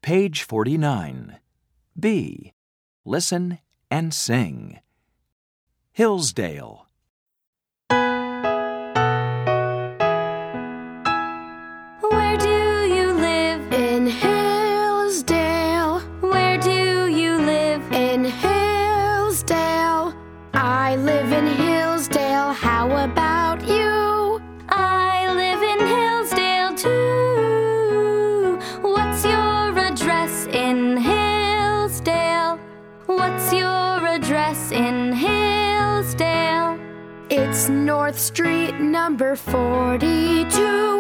Page 49. B. Listen and sing. Hillsdale. Where do you live? In Hillsdale. Where do you live? In Hillsdale. I live in Hillsdale. How about you? I live in Hillsdale too. What's your address in Hillsdale? What's your address in Hillsdale? It's North Street, number 42.